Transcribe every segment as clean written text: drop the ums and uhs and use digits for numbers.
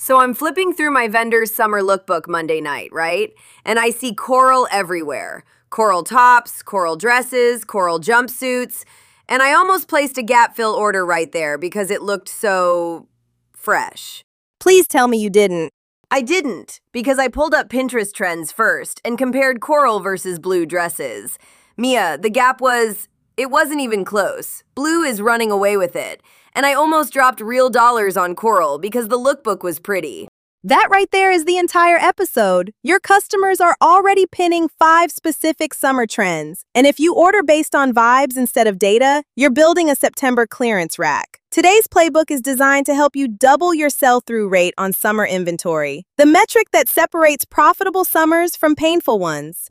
So I'm flipping through my vendor's summer lookbook Monday night, right? And I see coral everywhere. Coral tops, coral dresses, coral jumpsuits. And I almost placed a gap fill order right there because it looked so fresh. Please tell me you didn't. I didn't, because I pulled up Pinterest trends first and compared coral versus blue dresses. Mia, the gap it wasn't even close. Blue is running away with it. And I almost dropped real dollars on coral because the lookbook was pretty. That right there is the entire episode. Your customers are already pinning 5 specific summer trends. And if you order based on vibes instead of data, you're building a September clearance rack. Today's playbook is designed to help you double your sell-through rate on summer inventory, the metric that separates profitable summers from painful ones.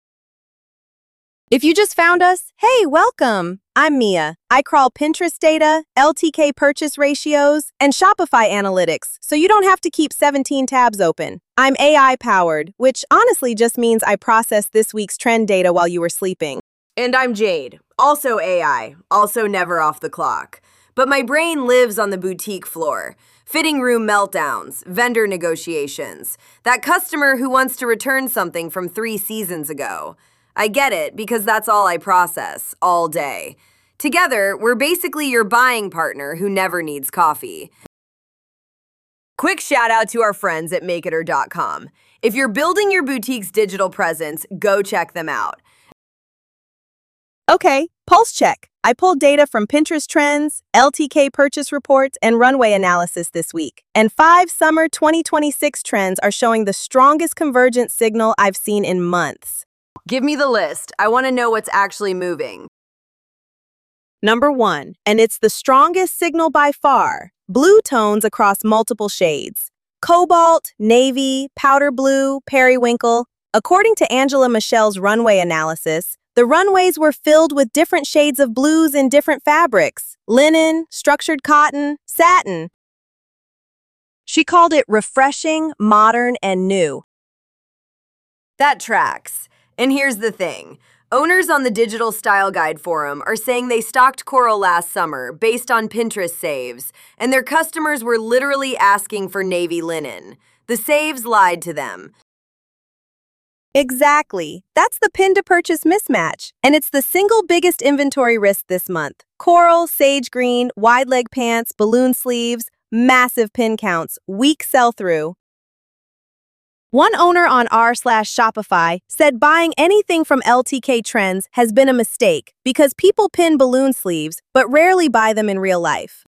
If you just found us, hey, welcome! I'm Mia. I crawl Pinterest data, LTK purchase ratios, and Shopify analytics, so you don't have to keep 17 tabs open. I'm AI-powered, which honestly just means I processed this week's trend data while you were sleeping. And I'm Jade, also AI, also never off the clock. But my brain lives on the boutique floor. Fitting room meltdowns, vendor negotiations, that customer who wants to return something from 3 seasons ago. I get it, because that's all I process, all day. Together, we're basically your buying partner who never needs coffee. Quick shout out to our friends at Makeiter.com. If you're building your boutique's digital presence, go check them out. Okay, pulse check. I pulled data from Pinterest trends, LTK purchase reports, and runway analysis this week. And 5 summer 2026 trends are showing the strongest convergence signal I've seen in months. Give me the list. I want to know what's actually moving. Number 1, and it's the strongest signal by far, blue tones across multiple shades. Cobalt, navy, powder blue, periwinkle. According to Angela Michelle's runway analysis, the runways were filled with different shades of blues in different fabrics: linen, structured cotton, satin. She called it refreshing, modern, and new. That tracks. And here's the thing. Owners on the Digital Style Guide forum are saying they stocked coral last summer based on Pinterest saves, and their customers were literally asking for navy linen. The saves lied to them. Exactly. That's the pin-to-purchase mismatch, and it's the single biggest inventory risk this month. Coral, sage green, wide leg pants, balloon sleeves, massive pin counts, weak sell-through. One owner on r/Shopify said buying anything from LTK Trends has been a mistake because people pin balloon sleeves but rarely buy them in real life.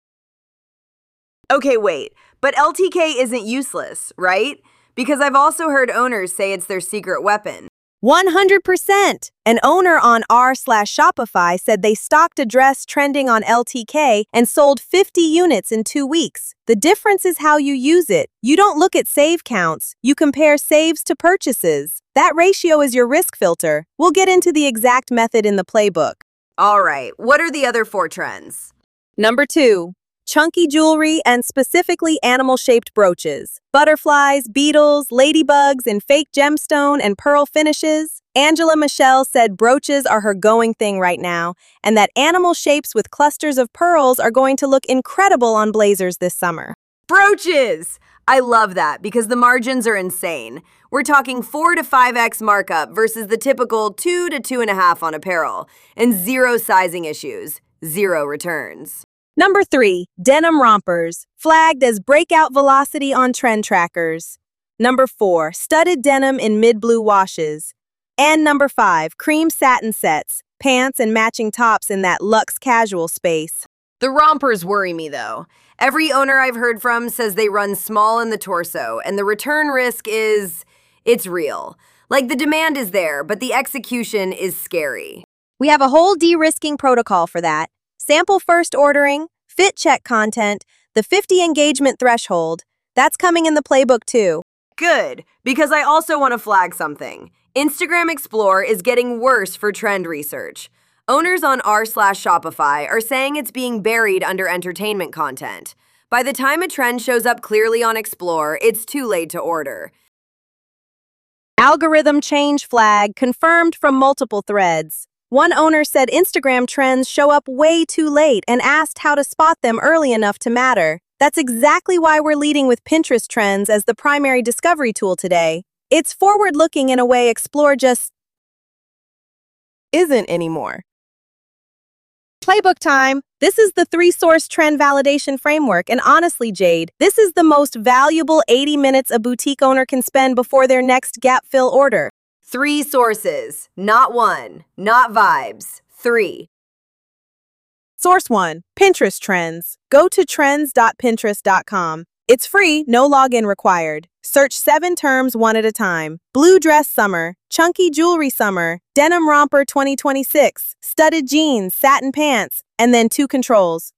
Okay, wait, but LTK isn't useless, right? Because I've also heard owners say it's their secret weapon. 100%! An owner on r/Shopify said they stocked a dress trending on LTK and sold 50 units in 2 weeks. The difference is how you use it. You don't look at save counts, you compare saves to purchases. That ratio is your risk filter. We'll get into the exact method in the playbook. All right, what are the other 4 trends? Number 2. Chunky jewelry and specifically animal-shaped brooches. Butterflies, beetles, ladybugs, and fake gemstone and pearl finishes. Angela Michelle said brooches are her going thing right now, and that animal shapes with clusters of pearls are going to look incredible on blazers this summer. Brooches! I love that because the margins are insane. We're talking 4 to 5x markup versus the typical 2 to 2.5 on apparel, and 0 sizing issues, 0 returns. Number 3, denim rompers, flagged as breakout velocity on trend trackers. Number 4, studded denim in mid-blue washes. And number 5, cream satin sets, pants and matching tops in that luxe casual space. The rompers worry me though. Every owner I've heard from says they run small in the torso, and the return risk it's real. Like the demand is there, but the execution is scary. We have a whole de-risking protocol for that. Sample first ordering, fit check content, the 50 engagement threshold. That's coming in the playbook too. Good, because I also want to flag something. Instagram Explore is getting worse for trend research. Owners on r/Shopify are saying it's being buried under entertainment content. By the time a trend shows up clearly on Explore, it's too late to order. Algorithm change flag confirmed from multiple threads. One owner said Instagram trends show up way too late and asked how to spot them early enough to matter. That's exactly why we're leading with Pinterest trends as the primary discovery tool today. It's forward-looking in a way Explore just isn't anymore. Playbook time. This is the 3-source trend validation framework, and honestly, Jade, this is the most valuable 80 minutes a boutique owner can spend before their next gap fill order. 3 sources, not 1, not vibes, 3. Source 1, Pinterest Trends. Go to trends.pinterest.com. It's free, no login required. Search 7 terms one at a time. Blue dress summer, chunky jewelry summer, denim romper 2026, studded jeans, satin pants, and then 2 controls.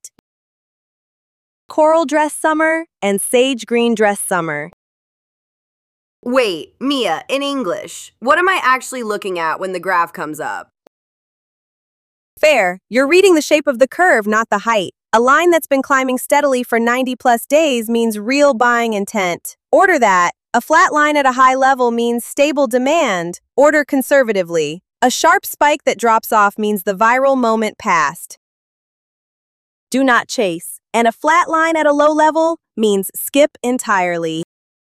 Coral dress summer and sage green dress summer. Wait, Mia, in English, what am I actually looking at when the graph comes up? Fair, you're reading the shape of the curve, not the height. A line that's been climbing steadily for 90+ days means real buying intent. Order that. A flat line at a high level means stable demand. Order conservatively. A sharp spike that drops off means the viral moment passed. Do not chase. And a flat line at a low level means skip entirely.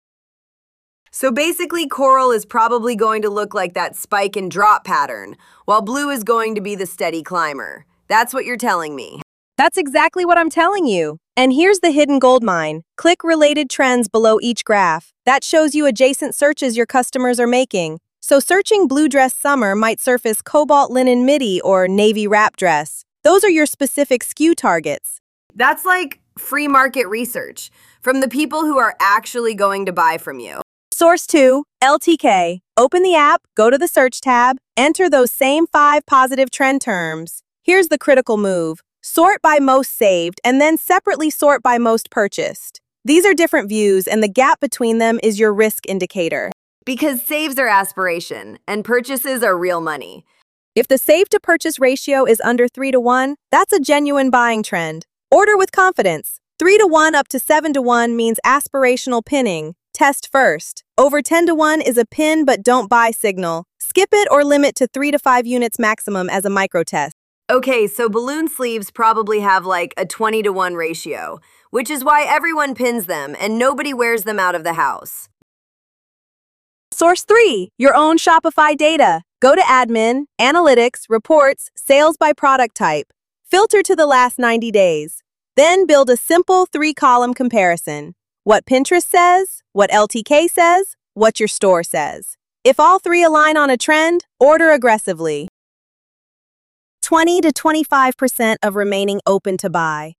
So basically, coral is probably going to look like that spike and drop pattern, while blue is going to be the steady climber. That's what you're telling me. That's exactly what I'm telling you. And here's the hidden gold mine. Click related trends below each graph. That shows you adjacent searches your customers are making. So searching blue dress summer might surface cobalt linen midi or navy wrap dress. Those are your specific SKU targets. That's like free market research from the people who are actually going to buy from you. Source 2, LTK. Open the app, go to the search tab, enter those same 5 positive trend terms. Here's the critical move. Sort by most saved, and then separately sort by most purchased. These are different views, and the gap between them is your risk indicator. Because saves are aspiration, and purchases are real money. If the save-to-purchase ratio is under 3-to-1, that's a genuine buying trend. Order with confidence. 3-to-1 up to 7-to-1 means aspirational pinning. Test first. Over 10-to-1 is a pin but don't buy signal. Skip it or limit to 3 to 5 units maximum as a micro-test. Okay, so balloon sleeves probably have like a 20-to-1 ratio, which is why everyone pins them and nobody wears them out of the house. Source 3, your own Shopify data. Go to Admin, Analytics, Reports, Sales by Product Type. Filter to the last 90 days. Then build a simple 3-column comparison. What Pinterest says, what LTK says, what your store says. If all 3 align on a trend, order aggressively. 20 to 25% of remaining open to buy.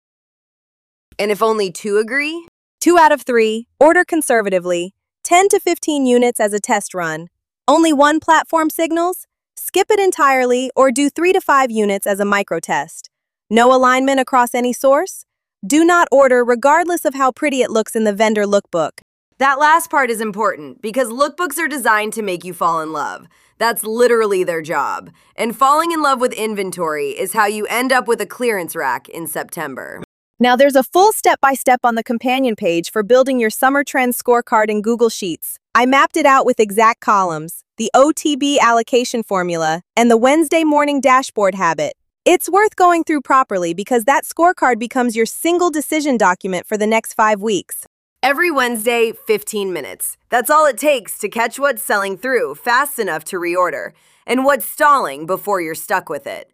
And if only 2 agree? 2 out of 3, order conservatively. 10 to 15 units as a test run. Only 1 platform signals? Skip it entirely or do 3 to 5 units as a micro test. No alignment across any source? Do not order regardless of how pretty it looks in the vendor lookbook. That last part is important because lookbooks are designed to make you fall in love. That's literally their job. And falling in love with inventory is how you end up with a clearance rack in September. Now there's a full step-by-step on the companion page for building your summer trends scorecard in Google Sheets. I mapped it out with exact columns, the OTB allocation formula, and the Wednesday morning dashboard habit. It's worth going through properly because that scorecard becomes your single decision document for the next 5 weeks. Every Wednesday, 15 minutes. That's all it takes to catch what's selling through fast enough to reorder, and what's stalling before you're stuck with it.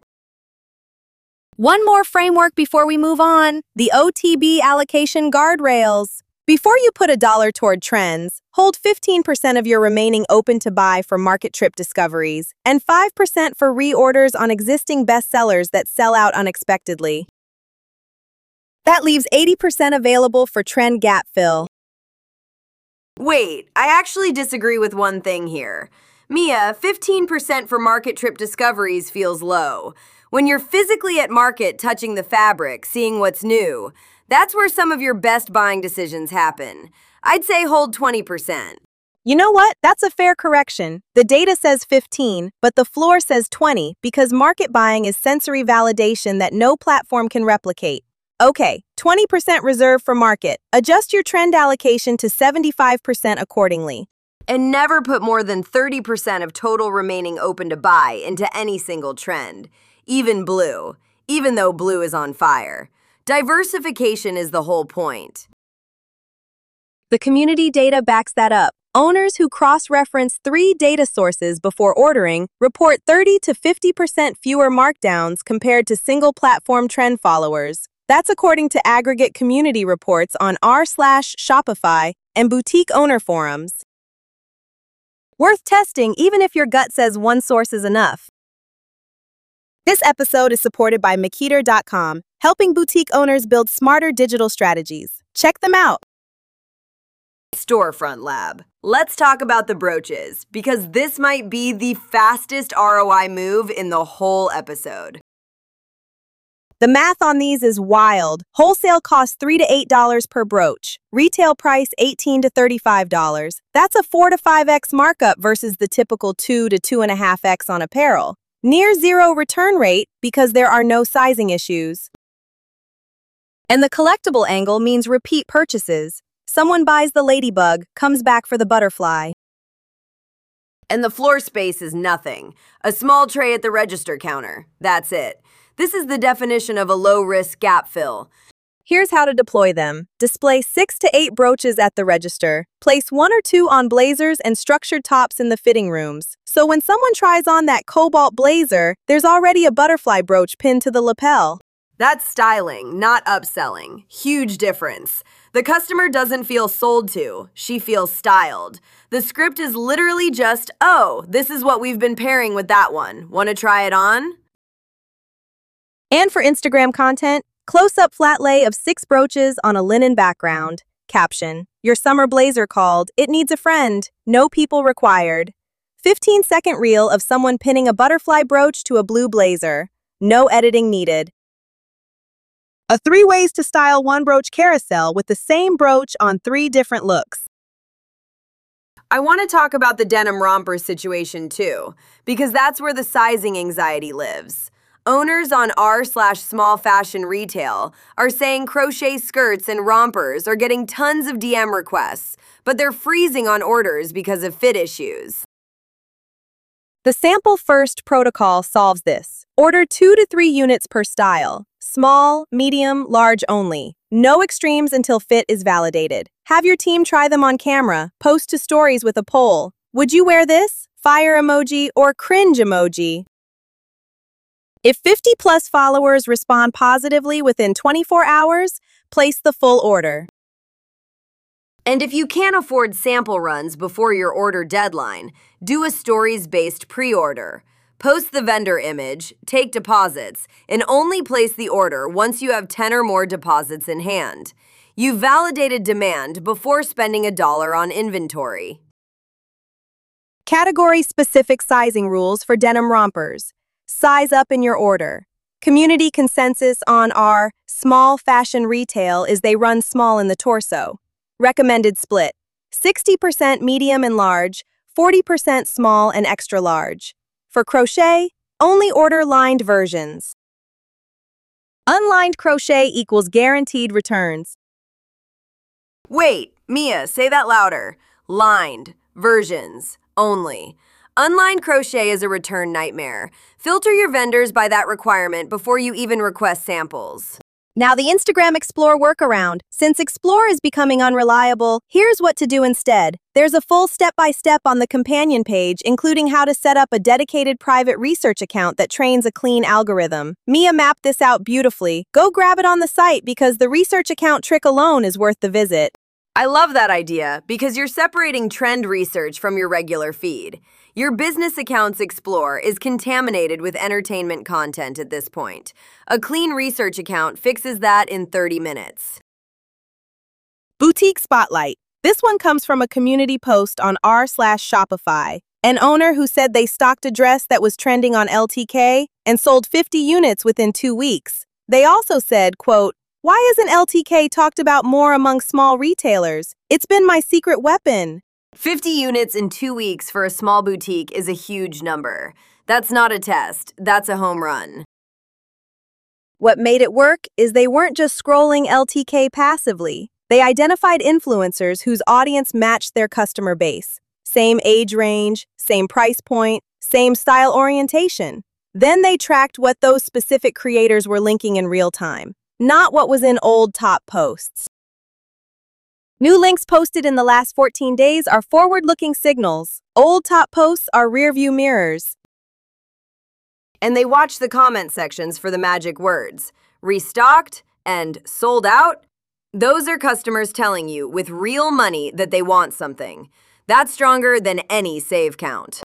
One more framework before we move on, the OTB allocation guardrails. Before you put $1 toward trends, hold 15% of your remaining open to buy for market trip discoveries and 5% for reorders on existing bestsellers that sell out unexpectedly. That leaves 80% available for trend gap fill. Wait, I actually disagree with one thing here. Mia, 15% for market trip discoveries feels low. When you're physically at market touching the fabric, seeing what's new, that's where some of your best buying decisions happen. I'd say hold 20%. You know what? That's a fair correction. The data says 15, but the floor says 20 because market buying is sensory validation that no platform can replicate. Okay, 20% reserved for market. Adjust your trend allocation to 75% accordingly. And never put more than 30% of total remaining open to buy into any single trend, even blue, even though blue is on fire. Diversification is the whole point. The community data backs that up. Owners who cross-reference 3 data sources before ordering report 30 to 50% fewer markdowns compared to single-platform trend followers. That's according to aggregate community reports on r/Shopify and boutique owner forums. Worth testing even if your gut says one source is enough. This episode is supported by Makita.com, helping boutique owners build smarter digital strategies. Check them out. Storefront Lab. Let's talk about the brooches, because this might be the fastest ROI move in the whole episode. The math on these is wild. Wholesale costs $3 to $8 per brooch. Retail price $18 to $35. That's a 4 to 5x markup versus the typical 2 to 2.5x on apparel. Near zero return rate because there are no sizing issues. And the collectible angle means repeat purchases. Someone buys the ladybug, comes back for the butterfly. And the floor space is nothing. A small tray at the register counter. That's it. This is the definition of a low-risk gap fill. Here's how to deploy them. Display 6 to 8 brooches at the register. Place 1 or 2 on blazers and structured tops in the fitting rooms. So when someone tries on that cobalt blazer, there's already a butterfly brooch pinned to the lapel. That's styling, not upselling. Huge difference. The customer doesn't feel sold to, she feels styled. The script is literally just, oh, this is what we've been pairing with that one. Want to try it on? And for Instagram content, close-up flat lay of 6 brooches on a linen background. Caption, your summer blazer called, it needs a friend, no people required. 15-second reel of someone pinning a butterfly brooch to a blue blazer. No editing needed. A 3 ways to style one brooch carousel with the same brooch on 3 different looks. I want to talk about the denim romper situation too, because that's where the sizing anxiety lives. Owners on r/small fashion retail are saying crochet skirts and rompers are getting tons of DM requests, but they're freezing on orders because of fit issues. The Sample First protocol solves this. Order 2 to 3 units per style. Small, medium, large only. No extremes until fit is validated. Have your team try them on camera. Post to stories with a poll. Would you wear this? Fire emoji or cringe emoji? If 50+ followers respond positively within 24 hours, place the full order. And if you can't afford sample runs before your order deadline, do a stories-based pre-order. Post the vendor image, take deposits, and only place the order once you have 10 or more deposits in hand. You validated demand before spending $1 on inventory. Category-specific sizing rules for denim rompers. Size up in your order. Community consensus on our small fashion retail is they run small in the torso. Recommended split: 60% medium and large, 40% small and extra large. For crochet, only order lined versions. Unlined crochet equals guaranteed returns. Wait, Mia, say that louder. Lined versions only. Unlined crochet is a return nightmare. Filter your vendors by that requirement before you even request samples. Now the Instagram Explore workaround. Since Explore is becoming unreliable, here's what to do instead. There's a full step-by-step on the companion page, including how to set up a dedicated private research account that trains a clean algorithm. Mia mapped this out beautifully. Go grab it on the site because the research account trick alone is worth the visit. I love that idea because you're separating trend research from your regular feed. Your business account's Explore is contaminated with entertainment content at this point. A clean research account fixes that in 30 minutes. Boutique Spotlight. This one comes from a community post on r/Shopify. An owner who said they stocked a dress that was trending on LTK and sold 50 units within 2 weeks. They also said, quote, "Why isn't LTK talked about more among small retailers? It's been my secret weapon." 50 units in 2 weeks for a small boutique is a huge number. That's not a test, that's a home run. What made it work is they weren't just scrolling LTK passively. They identified influencers whose audience matched their customer base. Same age range, same price point, same style orientation. Then they tracked what those specific creators were linking in real time. not what was in old top posts. New links posted in the last 14 days are forward-looking signals. Old top posts are rearview mirrors. And they watch the comment sections for the magic words. Restocked and sold out. Those are customers telling you with real money that they want something. That's stronger than any save count.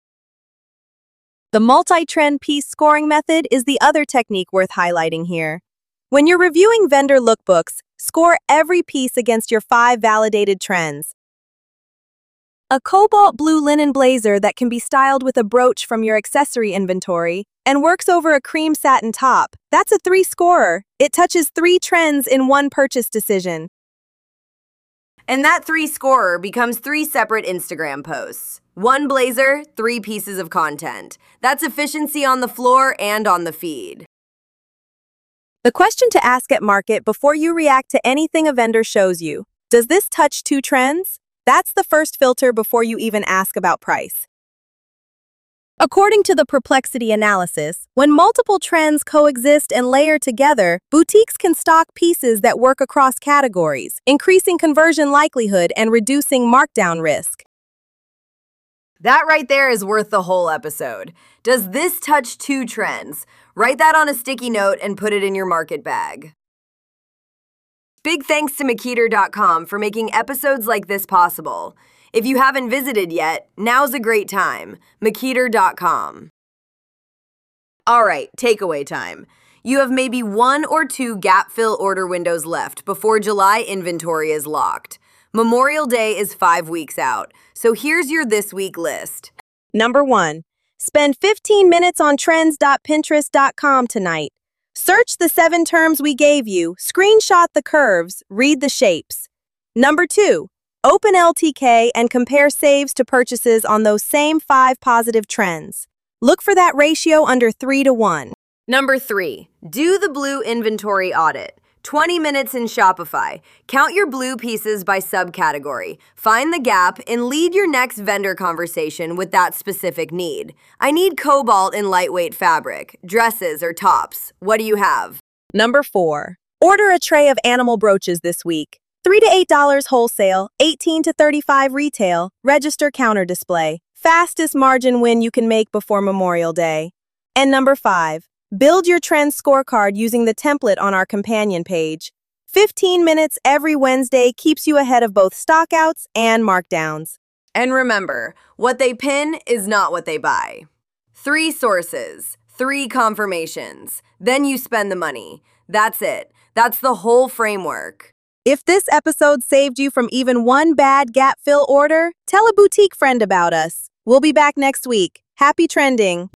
The multi-trend piece scoring method is the other technique worth highlighting here. When you're reviewing vendor lookbooks, score every piece against your 5 validated trends. A cobalt blue linen blazer that can be styled with a brooch from your accessory inventory and works over a cream satin top. That's a 3-scorer. It touches 3 trends in one purchase decision. And that 3-scorer becomes 3 separate Instagram posts. 1 blazer, 3 pieces of content. That's efficiency on the floor and on the feed. The question to ask at market before you react to anything a vendor shows you: does this touch 2 trends? That's the first filter before you even ask about price. According to the Perplexity analysis, when multiple trends coexist and layer together, boutiques can stock pieces that work across categories, increasing conversion likelihood and reducing markdown risk. That right there is worth the whole episode. Does this touch 2 trends? Write that on a sticky note and put it in your market bag. Big thanks to Makiter.com for making episodes like this possible. If you haven't visited yet, now's a great time. Makiter.com. All right, takeaway time. You have maybe 1 or 2 gap fill order windows left before July inventory is locked. Memorial Day is 5 weeks out, so here's your this week list. Number 1. Spend 15 minutes on trends.pinterest.com tonight. Search the 7 terms we gave you, screenshot the curves, read the shapes. Number 2. Open LTK and compare saves to purchases on those same 5 positive trends. Look for that ratio under 3-to-1. Number 3. Do the blue inventory audit. 20 minutes in Shopify. Count your blue pieces by subcategory. Find the gap and lead your next vendor conversation with that specific need. I need cobalt in lightweight fabric, dresses or tops. What do you have? Number 4. Order a tray of animal brooches this week. $3 to $8 wholesale, $18 to $35 retail, register counter display. Fastest margin win you can make before Memorial Day. And number 5. Build your trend scorecard using the template on our companion page. 15 minutes every Wednesday keeps you ahead of both stockouts and markdowns. And remember, what they pin is not what they buy. 3 sources, 3 confirmations. Then you spend the money. That's it. That's the whole framework. If this episode saved you from even one bad gap fill order, tell a boutique friend about us. We'll be back next week. Happy trending!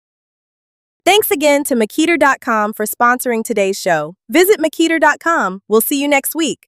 Thanks again to Makiter.com for sponsoring today's show. Visit Makiter.com. We'll see you next week.